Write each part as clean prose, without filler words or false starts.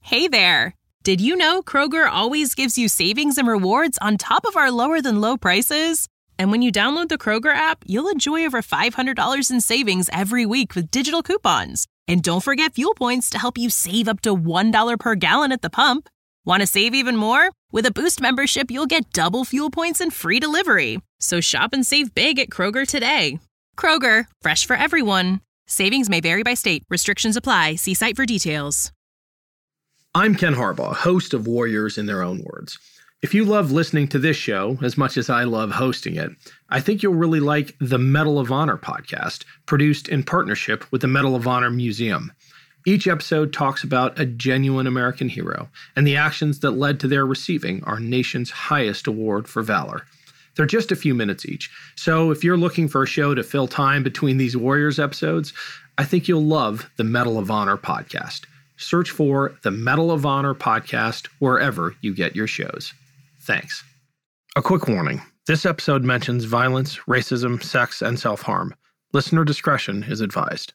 Hey there! Did you know Kroger always gives you savings and rewards on top of our lower-than-low prices? And when you download the Kroger app, you'll enjoy over $500 in savings every week with digital coupons. And don't forget fuel points to help you save up to $1 per gallon at the pump. Want to save even more? With a Boost membership, you'll get double fuel points and free delivery. So shop and save big at Kroger today. Kroger, fresh for everyone. Savings may vary by state. Restrictions apply. See site for details. I'm Ken Harbaugh, host of Warriors in Their Own Words. If you love listening to this show as much as I love hosting it, I think you'll really like the Medal of Honor podcast, produced in partnership with the Medal of Honor Museum. Each episode talks about a genuine American hero and the actions that led to their receiving our nation's highest award for valor. They're just a few minutes each, so if you're looking for a show to fill time between these Warriors episodes, I think you'll love the Medal of Honor podcast. Search for the Medal of Honor podcast wherever you get your shows. Thanks. A quick warning. This episode mentions violence, racism, sex, and self-harm. Listener discretion is advised.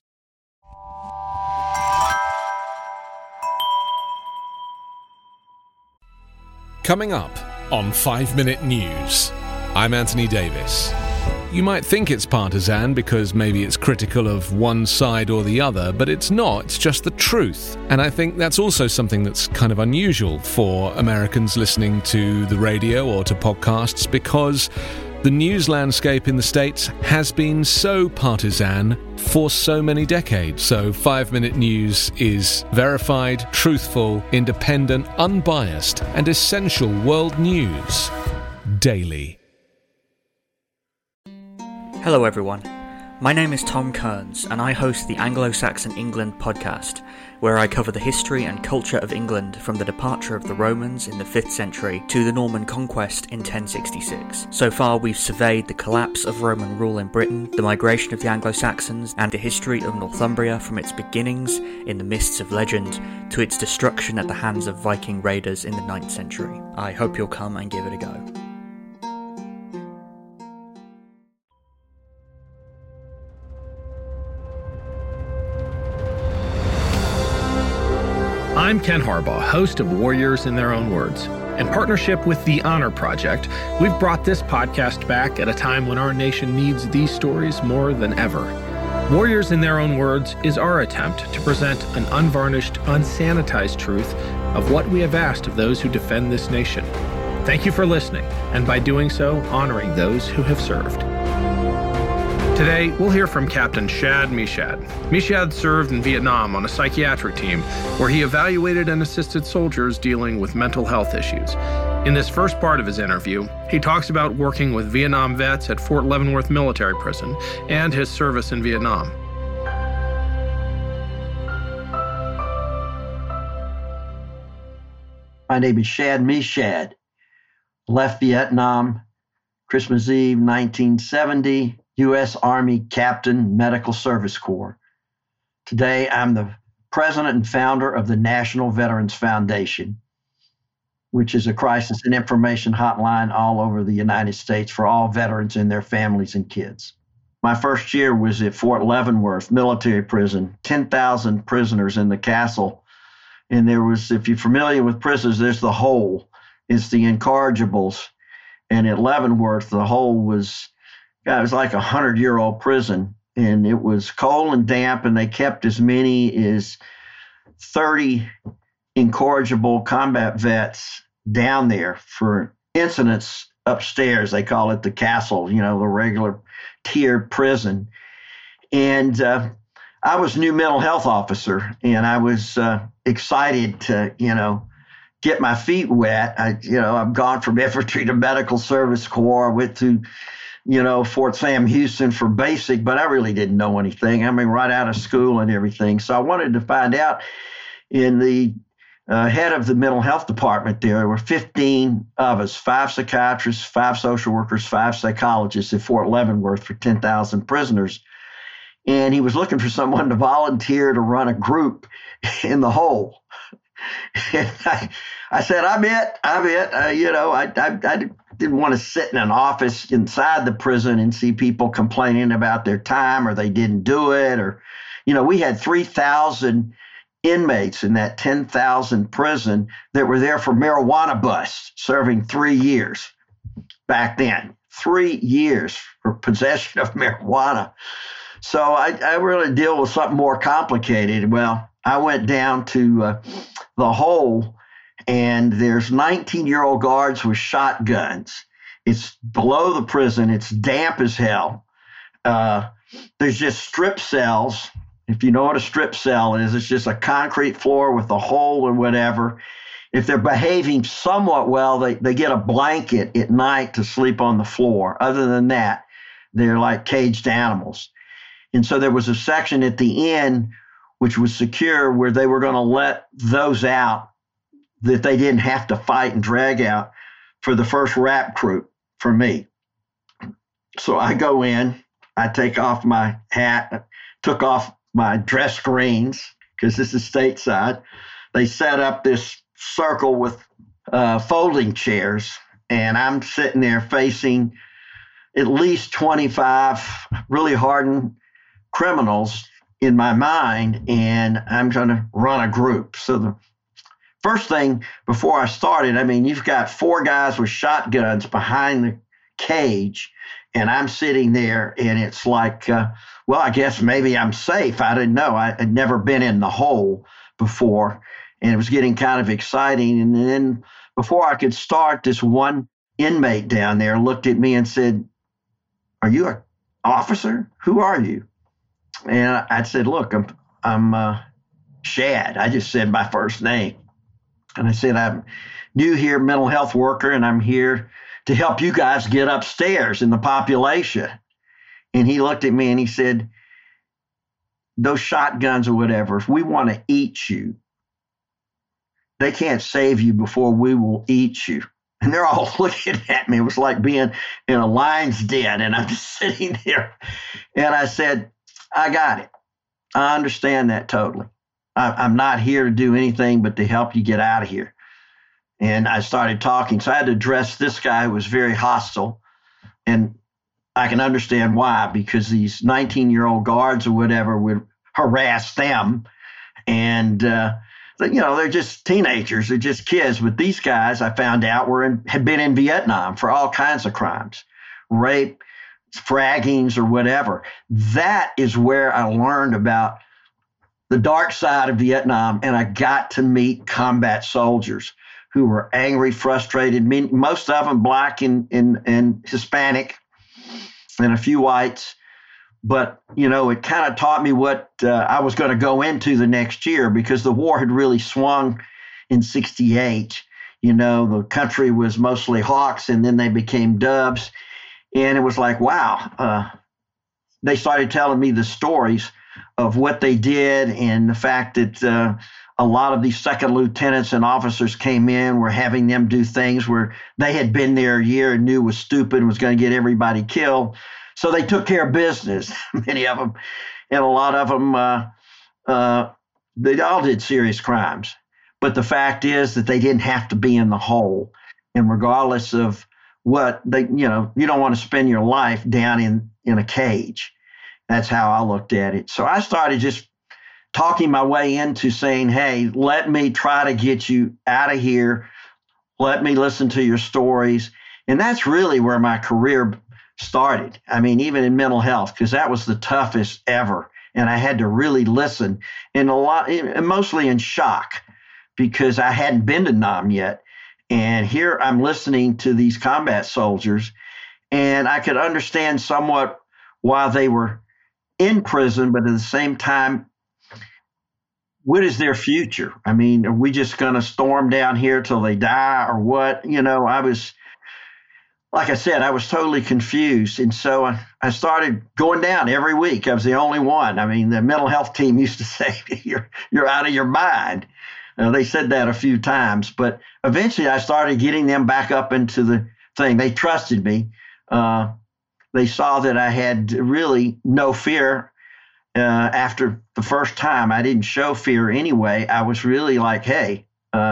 Coming up on 5 Minute News, I'm Anthony Davis. You might think it's partisan because maybe it's critical of one side or the other, but it's not. It's just the truth. And I think that's also something that's kind of unusual for Americans listening to the radio or to podcasts, because the news landscape in the States has been so partisan for so many decades. So 5 Minute News is verified, truthful, independent, unbiased, and essential world news daily. Hello everyone, my name is Tom Kearns and I host the Anglo-Saxon England podcast, where I cover the history and culture of England from the departure of the Romans in the 5th century to the Norman conquest in 1066. So far we've surveyed the collapse of Roman rule in Britain, the migration of the Anglo-Saxons, and the history of Northumbria from its beginnings in the mists of legend to its destruction at the hands of Viking raiders in the 9th century. I hope you'll come and give it a go. I'm Ken Harbaugh, host of Warriors in Their Own Words. In partnership with The Honor Project, we've brought this podcast back at a time when our nation needs these stories more than ever. Warriors in Their Own Words is our attempt to present an unvarnished, unsanitized truth of what we have asked of those who defend this nation. Thank you for listening, and by doing so, honoring those who have served. Today, we'll hear from Captain Shad Meshad. Meshad served in Vietnam on a psychiatric team where he evaluated and assisted soldiers dealing with mental health issues. In this first part of his interview, he talks about working with Vietnam vets at Fort Leavenworth Military Prison and his service in Vietnam. My name is Shad Meshad. Left Vietnam, Christmas Eve, 1970. U.S. Army Captain, Medical Service Corps. Today, I'm the president and founder of the National Veterans Foundation, which is a crisis and information hotline all over the United States for all veterans and their families and kids. My first year was at Fort Leavenworth Military Prison, 10,000 prisoners in the castle. And there was, if you're familiar with prisons, there's the hole. It's the incorrigibles. And at Leavenworth, the hole was, it was like a 100-year-old prison, and it was cold and damp, and they kept as many as 30 incorrigible combat vets down there for incidents upstairs. They call it the castle, the regular tiered prison. And I was new mental health officer, and I was excited to, get my feet wet. I've gone from infantry to medical service corps. I went to Fort Sam Houston for basic, but I really didn't know anything. I mean, right out of school and everything. So I wanted to find out. In the head of the mental health department there were 15 of us, 5 psychiatrists, 5 social workers, 5 psychologists at Fort Leavenworth for 10,000 prisoners. And he was looking for someone to volunteer to run a group in the hole. And I said, I'm it. I didn't want to sit in an office inside the prison and see people complaining about their time or they didn't do it. Or, we had 3,000 inmates in that 10,000 prison that were there for marijuana busts, serving 3 years back then. 3 years for possession of marijuana. So I really deal with something more complicated. Well, I went down to the hole, and there's 19-year-old guards with shotguns. It's below the prison. It's damp as hell. There's just strip cells. If you know what a strip cell is, it's just a concrete floor with a hole or whatever. If they're behaving somewhat well, they get a blanket at night to sleep on the floor. Other than that, they're like caged animals. And so there was a section at the end which was secure where they were going to let those out that they didn't have to fight and drag out for the first rap crew for me. So I go in, I take off my hat, took off my dress screens because this is stateside. They set up this circle with folding chairs, and I'm sitting there facing at least 25 really hardened criminals in my mind, and I'm going to run a group. So the first thing before I started, I mean, you've got 4 guys with shotguns behind the cage, and I'm sitting there, and it's like, well, I guess maybe I'm safe. I didn't know. I had never been in the hole before, and it was getting kind of exciting. And then before I could start, this one inmate down there looked at me and said, "Are you an officer? Who are you?" And I said, "Look, I'm Shad." I just said my first name. And I said, "I'm new here, mental health worker, and I'm here to help you guys get upstairs in the population." And he looked at me and he said, "Those shotguns or whatever, if we want to eat you, they can't save you before we will eat you." And they're all looking at me. It was like being in a lion's den, and I'm just sitting there. And I said, "I got it. I understand that totally. I'm not here to do anything but to help you get out of here." And I started talking. So I had to address this guy who was very hostile. And I can understand why, because these 19-year-old guards or whatever would harass them. And, they're just teenagers. They're just kids. But these guys, I found out, had been in Vietnam for all kinds of crimes, rape, fraggings, or whatever. That is where I learned about the dark side of Vietnam, and I got to meet combat soldiers who were angry, frustrated, most of them Black and Hispanic, and a few whites. But, it kind of taught me what I was going to go into the next year, because the war had really swung in 1968. The country was mostly Hawks, and then they became Dubs. And it was like, wow. They started telling me the stories of what they did, and the fact that a lot of these second lieutenants and officers came in, were having them do things where they had been there a year and knew was stupid and was going to get everybody killed. So they took care of business, many of them. And a lot of them, they all did serious crimes. But the fact is that they didn't have to be in the hole. And regardless of what they, you don't want to spend your life down in a cage. That's how I looked at it. So I started just talking my way into saying, "Hey, let me try to get you out of here. Let me listen to your stories." And that's really where my career started. I mean, even in mental health, because that was the toughest ever. And I had to really listen, and mostly in shock, because I hadn't been to Nam yet. And here I'm listening to these combat soldiers, and I could understand somewhat why they were in prison, but at the same time, what is their future? I mean, are we just going to storm down here till they die, or what? I was, like I said, I was totally confused. And so I started going down every week. I was the only one. I mean, the mental health team used to say, you're out of your mind. They said that a few times, but eventually I started getting them back up into the thing. They trusted me. They saw that I had really no fear. After the first time, I didn't show fear anyway. I was really like, "Hey,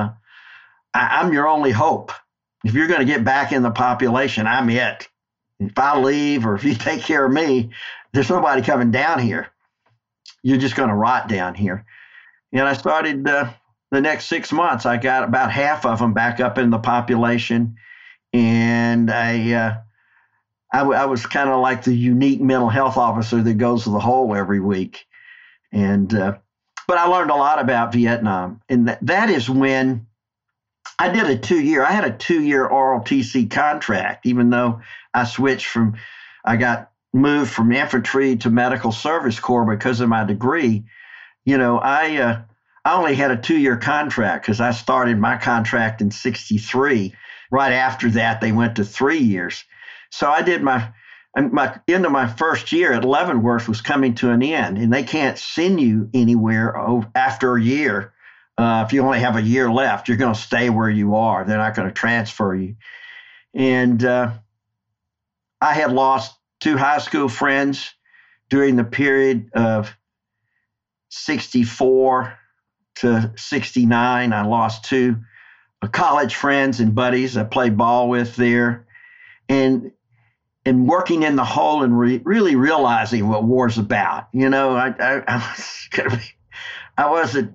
I'm your only hope. If you're going to get back in the population, I'm it. If I leave, or if you take care of me, there's nobody coming down here. You're just going to rot down here." And I started the next 6 months. I got about half of them back up in the population. And I was kind of like the unique mental health officer that goes to the hole every week. And but I learned a lot about Vietnam. And that is when I did a 2-year. I had a 2-year ROTC contract, even though I got moved from infantry to medical service corps because of my degree. I only had a 2-year contract because I started my contract in 1963. Right after that, they went to 3 years. So I did my end of my first year at Leavenworth was coming to an end, and they can't send you anywhere after a year. If you only have a year left, you're going to stay where you are. They're not going to transfer you. And I had lost 2 high school friends during the period of 64 to 1969. I lost 2 college friends and buddies I played ball with there. And working in the hole and really realizing what war's about. I wasn't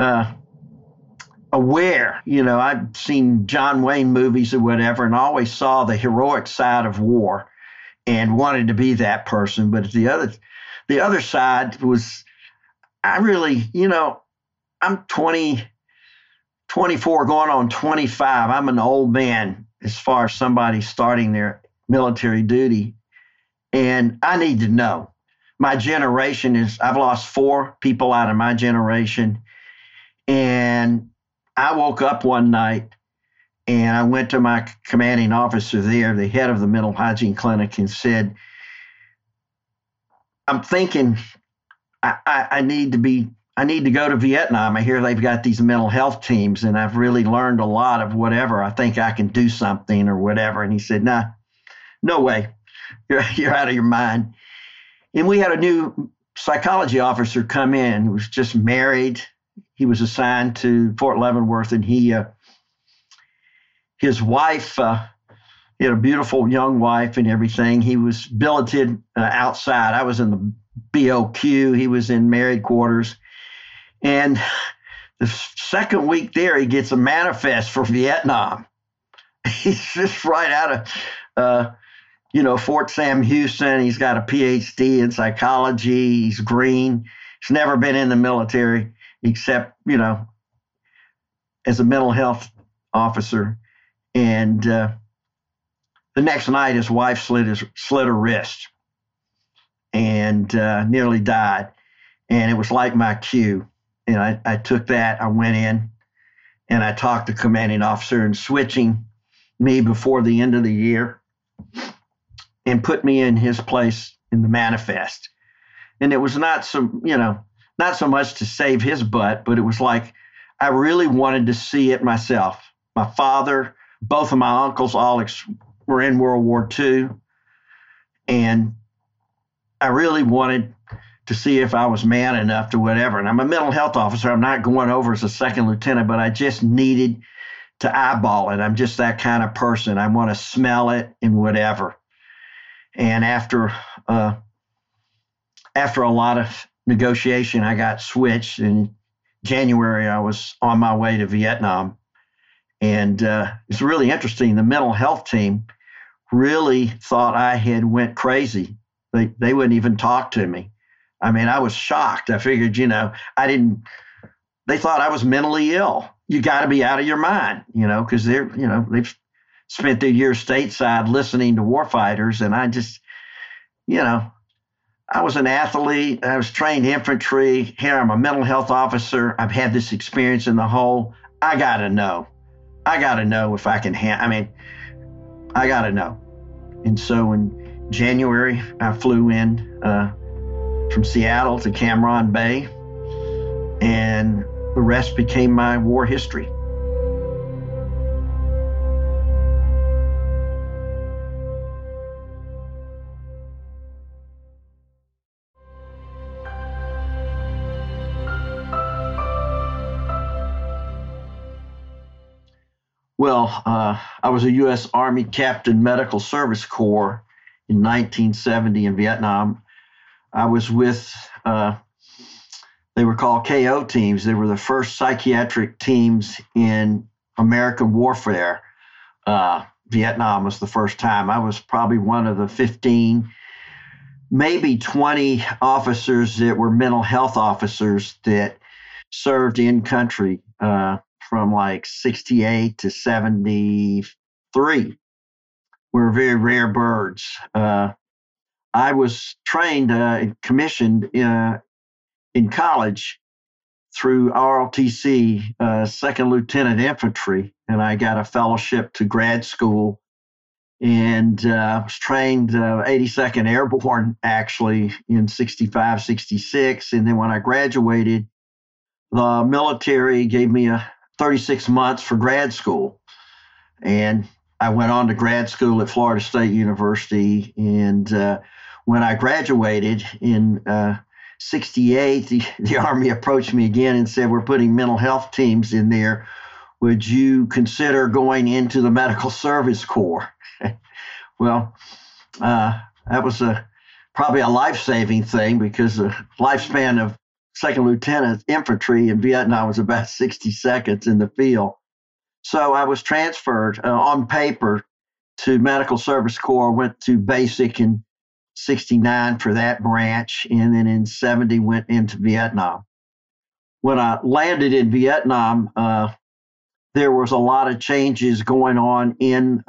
aware. I'd seen John Wayne movies or whatever, and I always saw the heroic side of war and wanted to be that person. But the other side was, I'm 24 going on 25. I'm an old man as far as somebody starting their military duty. And I need to know. My generation I've lost 4 people out of my generation. And I woke up one night and I went to my commanding officer there, the head of the mental hygiene clinic, and said, I'm thinking I need to go to Vietnam. I hear they've got these mental health teams, and I've really learned a lot of whatever. I think I can do something or whatever. And he said, nah, no way. You're out of your mind. And we had a new psychology officer come in who was just married. He was assigned to Fort Leavenworth, and his wife, he had a beautiful young wife and everything. He was billeted outside. I was in the BOQ. He was in married quarters. And the second week there, he gets a manifest for Vietnam. He's just right out of, Fort Sam Houston. He's got a PhD in psychology. He's green. He's never been in the military except, as a mental health officer. And the next night, his wife slit her wrist and nearly died. And it was like my cue. And I took that, I went in, and I talked to commanding officer and switching me before the end of the year and put me in his place in the manifest. And it was not so much to save his butt, but it was like I really wanted to see it myself. My father, both of my uncles, all were in World War II. And I really wanted to see if I was man enough to whatever. And I'm a mental health officer. I'm not going over as a second lieutenant, but I just needed to eyeball it. I'm just that kind of person. I want to smell it and whatever. And after a lot of negotiation, I got switched. In January, I was on my way to Vietnam. And it's really interesting. The mental health team really thought I had went crazy. They wouldn't even talk to me. I mean, I was shocked. I figured, they thought I was mentally ill. You got to be out of your mind, because they've spent their years stateside listening to warfighters. And I just, I was an athlete. I was trained infantry. Here I'm a mental health officer. I've had this experience in the hole. I got to know. I got to know if I can I got to know. And so in January, I flew in from Seattle to Cam Ranh Bay, and the rest became my war history. Well, I was a U.S. Army Captain Medical Service Corps in 1970 in Vietnam. I was with the They were called KO teams. They were the first psychiatric teams in American warfare. Vietnam was the first time. I was probably one of the 15, maybe 20 officers that were mental health officers that served in country from like 68 to 73. We're very rare birds. I was trained and commissioned in college through ROTC, Second Lieutenant Infantry, and I got a fellowship to grad school and was trained 82nd Airborne, actually, in 65, 66. And then when I graduated, the military gave me 36 months for grad school. And I went on to grad school at Florida State University. And when I graduated in 68, the Army approached me again and said, we're putting mental health teams in there. Would you consider going into the Medical Service Corps? Well, that was probably a life-saving thing because the lifespan of second lieutenant infantry in Vietnam was about 60 seconds in the field. So I was transferred on paper to Medical Service Corps, went to basic in 69 for that branch, and then in 70 went into Vietnam. When I landed in Vietnam, there was a lot of changes going on in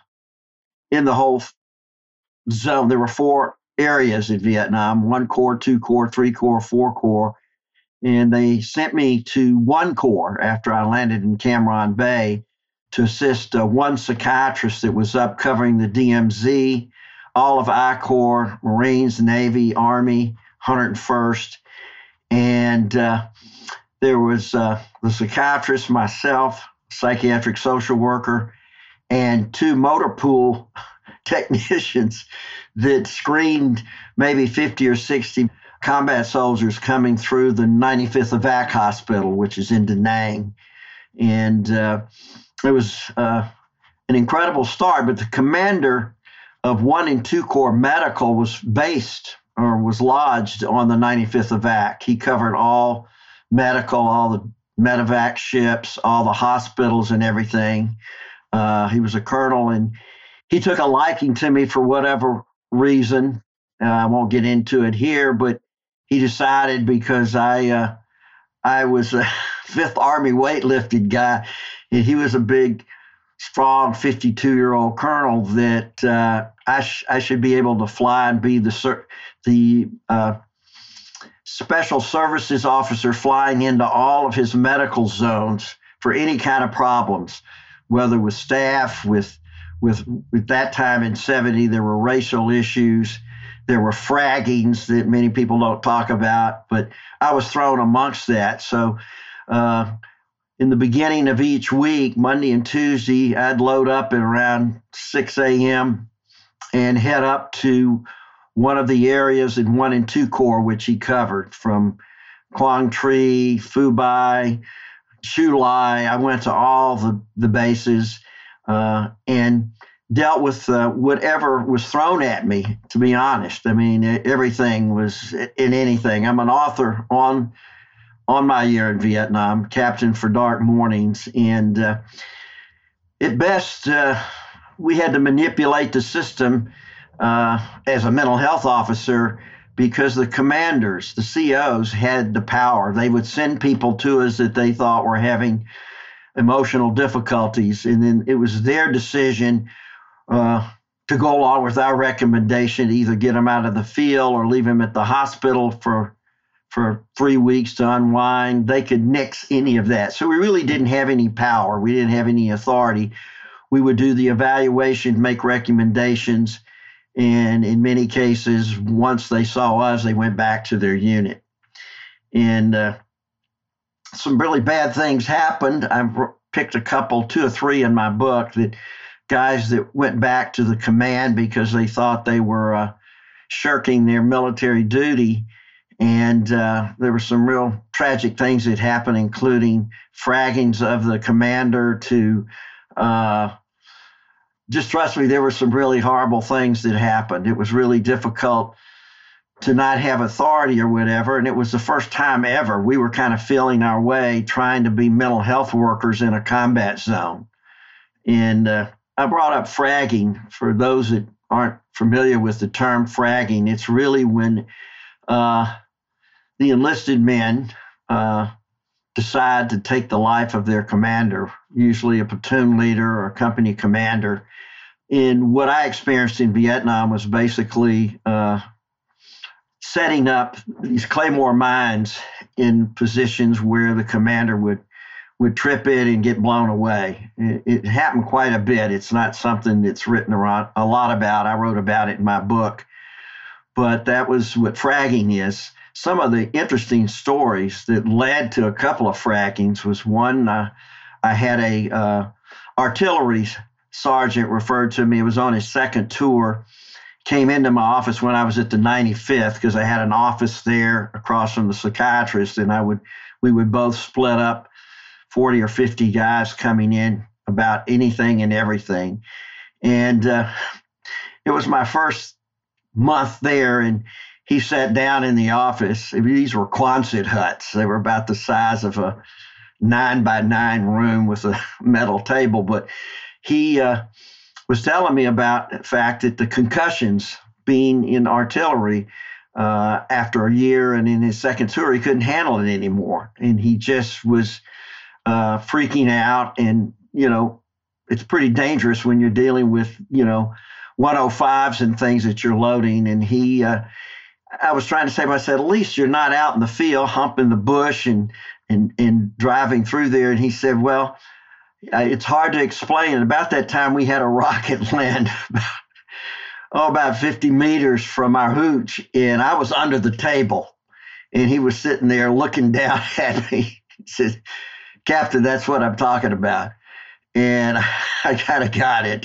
the whole zone. There were 4 areas in Vietnam: 1 Corps, 2 Corps, 3 Corps, 4 Corps. And they sent me to 1 Corps after I landed in Cam Ranh Bay to assist one psychiatrist that was up covering the DMZ, all of I Corps, Marines, Navy, Army, 101st. And there was the psychiatrist, myself, psychiatric social worker, and 2 motor pool technicians that screened maybe 50 or 60 combat soldiers coming through the 95th Evac Hospital, which is in Da Nang. And it was an incredible start, but the commander of 1 and 2 Corps Medical was lodged on the 95th Evac. He covered all medical, all the medevac ships, all the hospitals and everything. He was a colonel, and he took a liking to me for whatever reason. I won't get into it here, but he decided because I was a 5th Army weightlifting guy, and he was a big, strong 52-year-old colonel, that I should be able to fly and be the special services officer flying into all of his medical zones for any kind of problems, whether with staff, with that time in 70, there were racial issues. There were fraggings that many people don't talk about, but I was thrown amongst that. So in the beginning of each week, Monday and Tuesday, I'd load up at around 6 a.m. and head up to one of the areas in 1 and 2 Corps, which he covered, from Quang Tri, Phu Bai, Chu Lai. I went to all the bases and dealt with whatever was thrown at me, to be honest. I mean, everything was in anything. I'm an author on my year in Vietnam, Captain for Dark Mornings. And at best, we had to manipulate the system as a mental health officer because the commanders, the COs, had the power. They would send people to us that they thought were having emotional difficulties, and then it was their decision to go along with our recommendation to either get them out of the field or leave them at the hospital for 3 weeks to unwind. They could nix any of that. So we really didn't have any power. We didn't have any authority. We would do the evaluation, make recommendations, and in many cases, once they saw us, they went back to their unit. And some really bad things happened. I've picked a couple, 2 or 3 in my book, that guys that went back to the command because they thought they were shirking their military duty. And there were some real tragic things that happened, including fraggings of the commander to just trust me, there were some really horrible things that happened. It was really difficult to not have authority or whatever. And it was the first time ever we were kind of feeling our way trying to be mental health workers in a combat zone. And I brought up fragging. For those that aren't familiar with the term fragging, it's really when the enlisted men decide to take the life of their commander, usually a platoon leader or a company commander. And what I experienced in Vietnam was basically setting up these claymore mines in positions where the commander would trip it and get blown away. It happened quite a bit. It's not something that's written a lot about. I wrote about it in my book, but that was what fragging is. Some of the interesting stories that led to a couple of fraggings was one, I had a artillery sergeant referred to me. It was on his second tour, came into my office when I was at the 95th, because I had an office there across from the psychiatrist, and we would both split up, 40 or 50 guys coming in about anything and everything. And it was my first month there, and he sat down in the office. These were Quonset huts. They were about the size of a 9x9 room with a metal table. But he was telling me about the fact that the concussions, being in artillery, after a year and in his second tour, he couldn't handle it anymore. And he just was freaking out. And, it's pretty dangerous when you're dealing with, 105s and things that you're loading. And I was trying to say, I said, at least you're not out in the field humping the bush and driving through there. And he said, well, it's hard to explain. And about that time, we had a rocket land about 50 meters from our hooch, and I was under the table. And he was sitting there looking down at me. He said, Captain, that's what I'm talking about. And I kind of got it.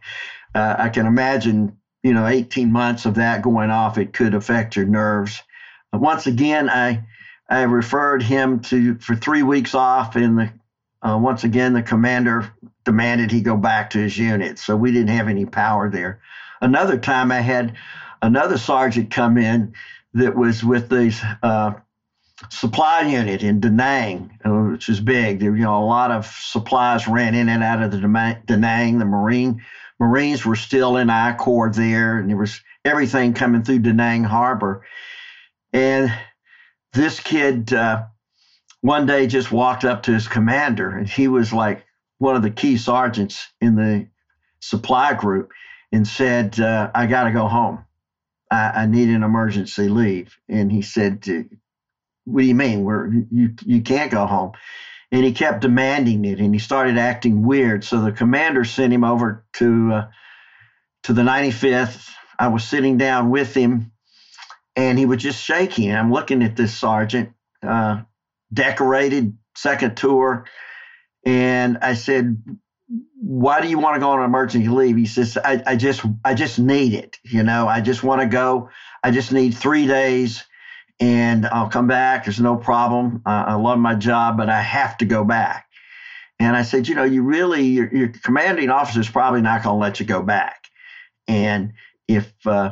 I can imagine, 18 months of that going off, it could affect your nerves. Once again, I referred him for 3 weeks off, and once again, the commander demanded he go back to his unit. So we didn't have any power there. Another time I had another sergeant come in that was with the supply unit in Da Nang, which is big. There, a lot of supplies ran in and out of the Da Nang. The Marines were still in I Corps there, and there was everything coming through Da Nang Harbor. And this kid one day just walked up to his commander, and he was like one of the key sergeants in the supply group, and said, I got to go home. I need an emergency leave. And he said, what do you mean? You can't go home. And he kept demanding it, and he started acting weird. So the commander sent him over to the 95th. I was sitting down with him, and he was just shaking. I'm looking at this sergeant, decorated, second tour, and I said, why do you want to go on an emergency leave? He says, I just need it. I just want to go. I just need 3 days, and I'll come back. There's no problem. I love my job, but I have to go back. And I said, your commanding officer is probably not going to let you go back. And if,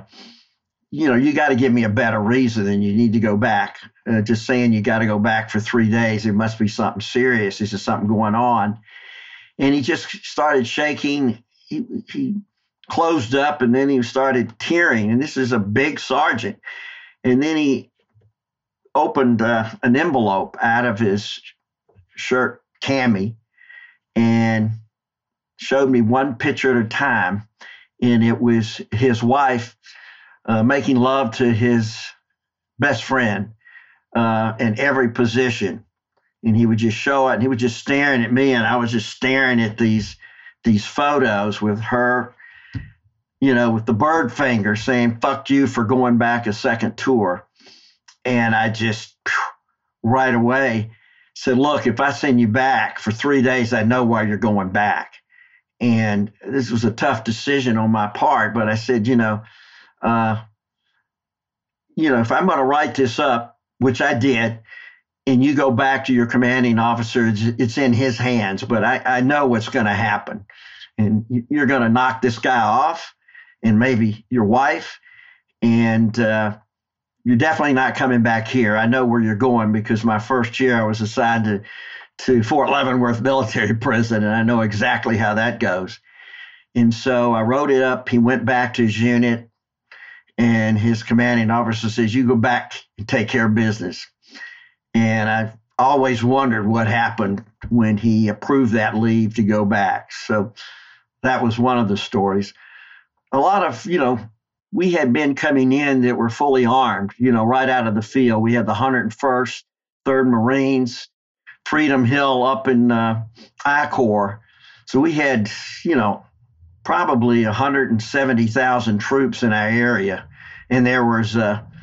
you got to give me a better reason than you need to go back. Just saying you got to go back for 3 days, there must be something serious. There's something going on. And he just started shaking. He closed up, and then he started tearing. And this is a big sergeant. And then he opened an envelope out of his shirt cami and showed me one picture at a time. And it was his wife making love to his best friend in every position. And he would just show it, and he was just staring at me, and I was just staring at these photos with her, with the bird finger saying, fuck you for going back a second tour. And I just, right away, said, look, if I send you back for 3 days, I know why you're going back. And this was a tough decision on my part, but I said, if I'm going to write this up, which I did, and you go back to your commanding officer, it's in his hands, but I know what's going to happen. And you're going to knock this guy off, and maybe your wife, and you're definitely not coming back here. I know where you're going because my first year I was assigned to Fort Leavenworth Military Prison, and I know exactly how that goes. And so I wrote it up. He went back to his unit, and his commanding officer says, you go back and take care of business. And I've always wondered what happened when he approved that leave to go back. So that was one of the stories. A lot of, we had men coming in that were fully armed, right out of the field. We had the 101st, 3rd Marines, Freedom Hill up in I-Corps. So we had, probably 170,000 troops in our area. And there was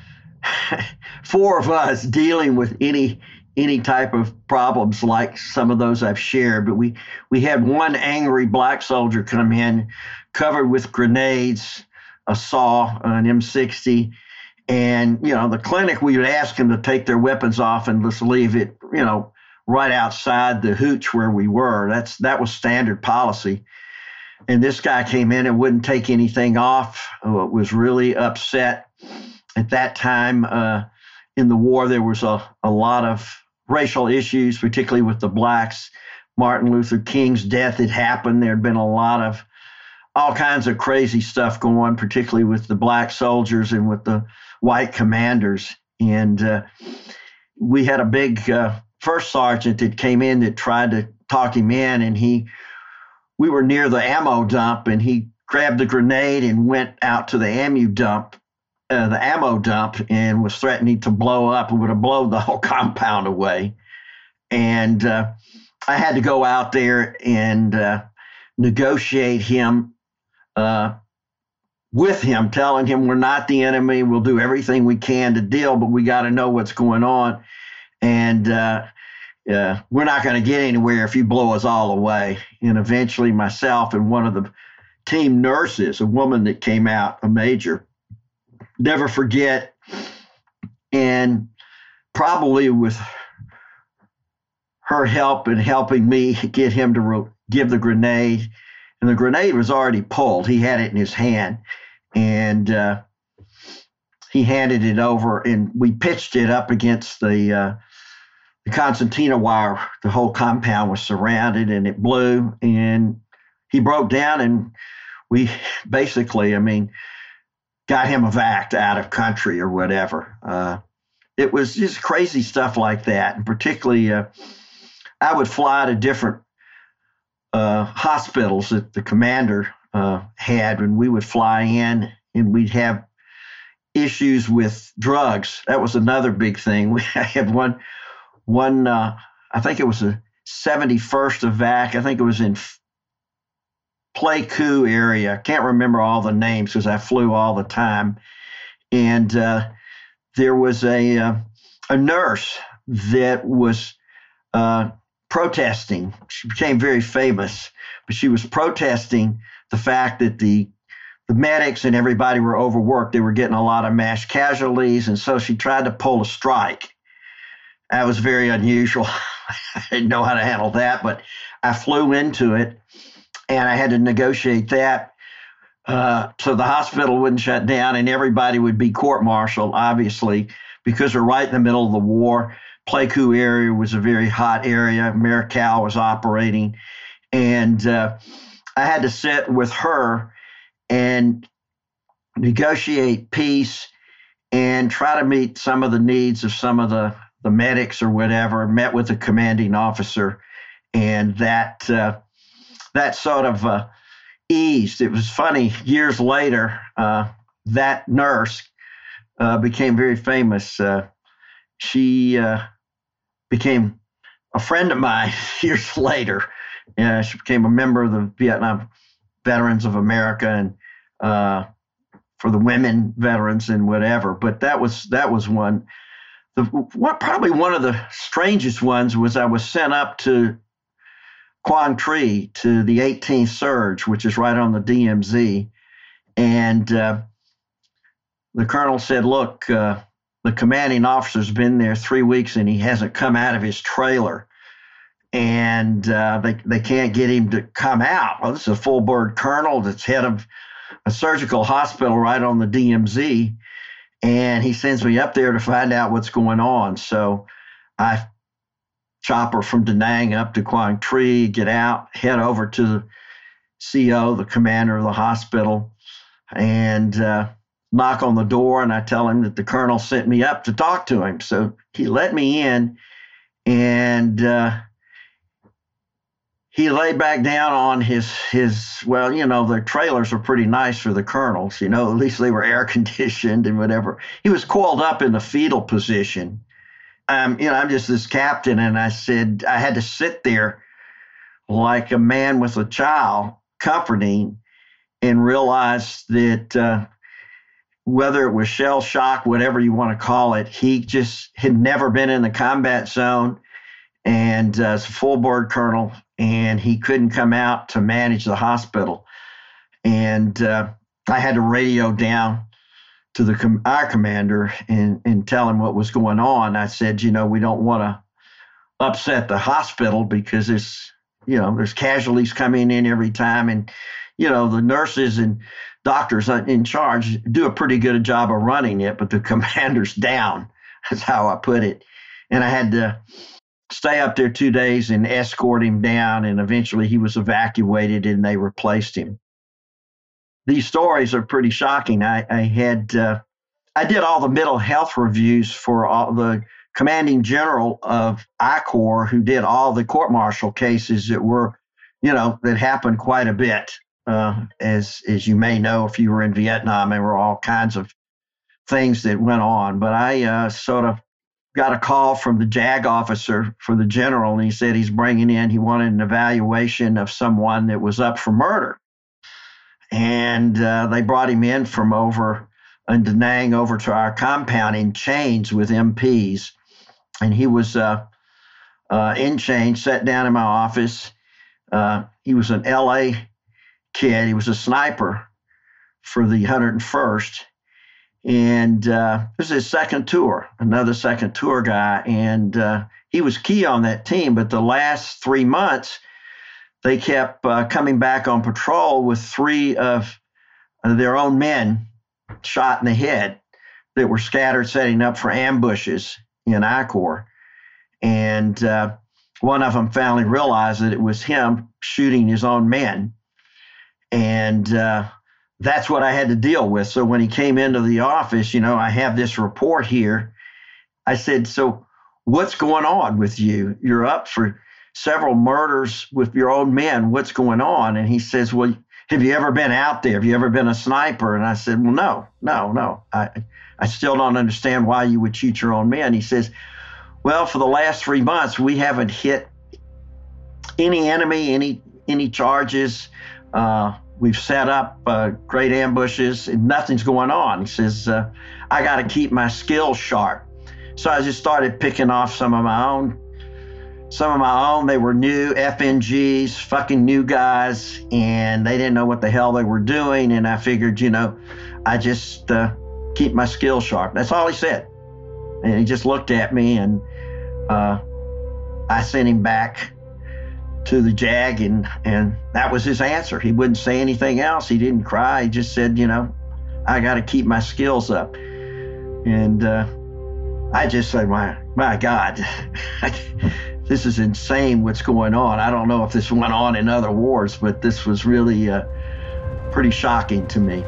4 of us dealing with any type of problems like some of those I've shared. But we had one angry black soldier come in covered with grenades, a saw, an M60. And, the clinic, we would ask them to take their weapons off and just leave it, right outside the hooch where we were. That was standard policy. And this guy came in and wouldn't take anything off, was really upset. At that time in the war, there was a lot of racial issues, particularly with the blacks. Martin Luther King's death had happened. There had been a lot of all kinds of crazy stuff going on, particularly with the black soldiers and with the white commanders. And we had a big first sergeant that came in that tried to talk him in, and we were near the ammo dump, and he grabbed the grenade and went out to the ammo dump, and was threatening to blow up and would have blown the whole compound away. And I had to go out there and negotiate him with him, telling him we're not the enemy. We'll do everything we can to deal, but we got to know what's going on. And we're not going to get anywhere if you blow us all away. And eventually myself and one of the team nurses, a woman that came out, a major, never forget, and probably with her help in helping me get him to give the grenade. And the grenade was already pulled. He had it in his hand, and he handed it over, and we pitched it up against the concertina wire. The whole compound was surrounded, and it blew, and he broke down, and we basically, got him evac'd out of country or whatever. It was just crazy stuff like that. And particularly, I would fly to different hospitals that the commander had, and we would fly in, and we'd have issues with drugs. That was another big thing. I had one I think it was a 71st evac. I think it was in Pleiku area. I can't remember all the names because I flew all the time. And there was a nurse that was protesting. She became very famous, but she was protesting the fact that the medics and everybody were overworked. They were getting a lot of mass casualties, and so she tried to pull a strike. That was very unusual. I didn't know how to handle that, but I flew into it, and I had to negotiate that so the hospital wouldn't shut down and everybody would be court-martialed, obviously, because we're right in the middle of the war. Pleiku area was a very hot area. Marical was operating, and I had to sit with her and negotiate peace and try to meet some of the needs of some of the medics or whatever. Met with the commanding officer, and that sort of eased. It was funny. Years later, that nurse became very famous. She became a friend of mine years later. She became a member of the Vietnam Veterans of America and for the women veterans and whatever. But that was one. Probably one of the strangest ones was I was sent up to Quang Tri to the 18th Surge, which is right on the DMZ. And the colonel said, look, the commanding officer's been there 3 weeks and he hasn't come out of his trailer. And they can't get him to come out. Well, this is a full-bird colonel that's head of a surgical hospital right on the DMZ. And he sends me up there to find out what's going on. So I chopper from Da Nang up to Quang Tri, get out, head over to the CO, the commander of the hospital, and knock on the door. And I tell him that the colonel sent me up to talk to him. So he let me in, and he laid back down on his, well, you know, their trailers are pretty nice for the colonels, you know, at least they were air conditioned and whatever. He was coiled up in the fetal position. You know, I'm just this captain, and I said I had to sit there like a man with a child, comforting, and realize that whether it was shell shock, whatever you want to call it, he just had never been in the combat zone, and as a full board colonel, and he couldn't come out to manage the hospital. And I had to radio down to our commander and tell him what was going on. I said, you know, we don't want to upset the hospital because there's casualties coming in every time. And, you know, the nurses and doctors in charge do a pretty good job of running it, but the commander's down. That's how I put it. And I had to stay up there 2 days and escort him down. And eventually he was evacuated and they replaced him. These stories are pretty shocking. I did all the mental health reviews for all the commanding general of I Corps, who did all the court-martial cases that were, you know, that happened quite a bit. As you may know, if you were in Vietnam, there were all kinds of things that went on. But I sort of got a call from the JAG officer for the general, and he said he wanted an evaluation of someone that was up for murder. And they brought him in from over in Da Nang over to our compound in chains with MPs. And he was in chains, sat down in my office. He was an LA kid. He was a sniper for the 101st. And this was his second tour, another second tour guy. And he was key on that team. But the last 3 months, they kept coming back on patrol with 3 of their own men shot in the head that were scattered, setting up for ambushes in I Corps. And one of them finally realized that it was him shooting his own men. And that's what I had to deal with. So when he came into the office, you know, I have this report here. I said, so what's going on with you? You're up for several murders with your own men. What's going on? And he says, well, have you ever been out there? Have you ever been a sniper? And I said, well, no. I still don't understand why you would shoot your own men. He says, well, for the last 3 months, we haven't hit any enemy, any charges. We've set up great ambushes and nothing's going on. He says, I got to keep my skills sharp. So I just started picking off some of my own. They were new FNGs, fucking new guys, and they didn't know what the hell they were doing. And I figured, you know, I just keep my skills sharp. That's all he said. And he just looked at me, and I sent him back to the JAG, and that was his answer. He wouldn't say anything else. He didn't cry. He just said, you know, I got to keep my skills up. And I just said, my God, this is insane what's going on. I don't know if this went on in other wars, but this was really pretty shocking to me.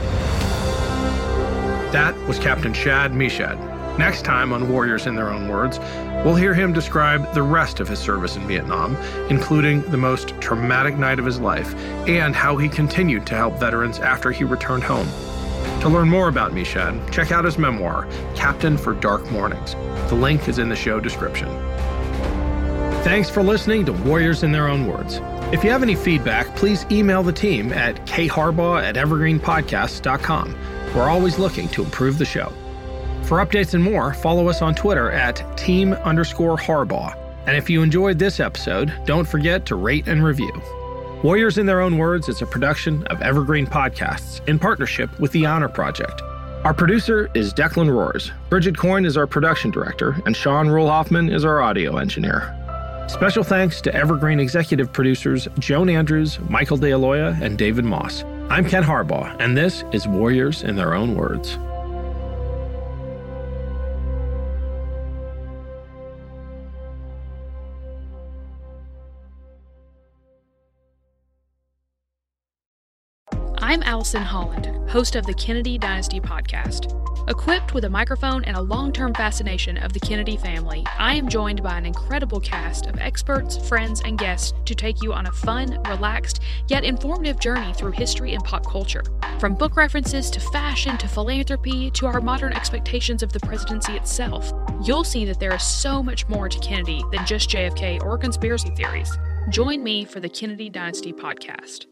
That was Captain Shad Meshad. Next time on Warriors in Their Own Words, we'll hear him describe the rest of his service in Vietnam, including the most traumatic night of his life and how he continued to help veterans after he returned home. To learn more about Meshad, check out his memoir, Captain for Dark Mornings. The link is in the show description. Thanks for listening to Warriors in Their Own Words. If you have any feedback, please email the team at kharbaugh@evergreenpodcasts.com. We're always looking to improve the show. For updates and more, follow us on Twitter at @team_Harbaugh. And if you enjoyed this episode, don't forget to rate and review. Warriors in Their Own Words is a production of Evergreen Podcasts in partnership with The Honor Project. Our producer is Declan Roars. Bridget Coyne is our production director, and Sean Rule-Hoffman is our audio engineer. Special thanks to Evergreen executive producers Joan Andrews, Michael DeAloia, and David Moss. I'm Ken Harbaugh, and this is Warriors in Their Own Words. I'm Allison Holland, host of the Kennedy Dynasty podcast. Equipped with a microphone and a long-term fascination of the Kennedy family, I am joined by an incredible cast of experts, friends, and guests to take you on a fun, relaxed, yet informative journey through history and pop culture. From book references to fashion to philanthropy to our modern expectations of the presidency itself, you'll see that there is so much more to Kennedy than just JFK or conspiracy theories. Join me for the Kennedy Dynasty podcast.